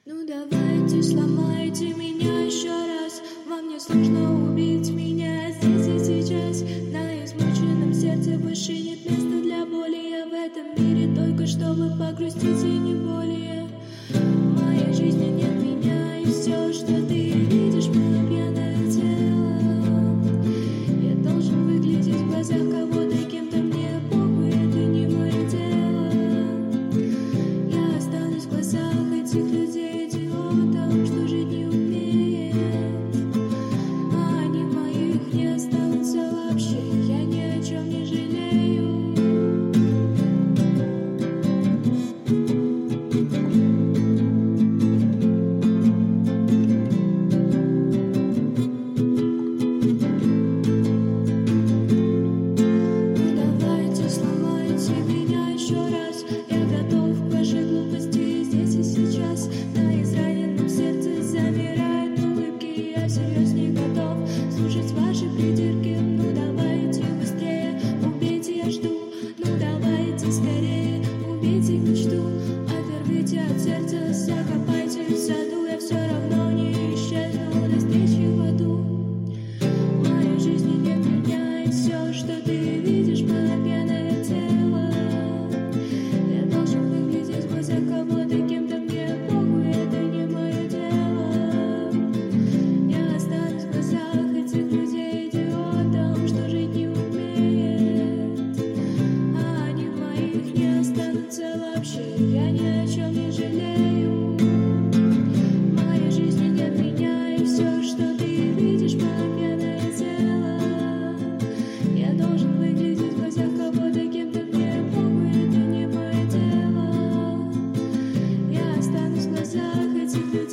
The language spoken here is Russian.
Ну давайте, сломайте меня еще раз. Вам не сложно убить меня здесь и сейчас. На измученном сердце больше нет места для боли. Я в этом мире только чтобы погрустить и не более. В моей жизни нет меня, и все, что ты видишь, мое пьяное тело. Я должен выглядеть в глазах кого-то кем-то, мне похуй, это не мое дело. Я останусь в глазах этих людей идиотом, что жить не умеет. А они в моих не останутся вообще, я ни о чем не жалею. Слушать ваши придирки, ну давайте быстрее, убейте, я жду, ну давайте скорее, убейте мечту, оторвите от сердца, закопайте в саду, я все равно не исчезну до встречи в аду. В моей жизни нет меня, и все, что ты видишь, мое пьяное тело. Я должен выглядеть в глазах кого-то кем-то, мне похуй, это не мое дело. Я останусь в глазах этих людей идиотом, что жить не умеет. А они в моих не останутся вообще, я ни о чем не жалею. В моей жизни нет меня, и все, что ты видишь, мое пьяное тело. Я должен выглядеть в глазах кого-то кем-то, мне похуй, это не мое дело. Я останусь в глазах этих людей.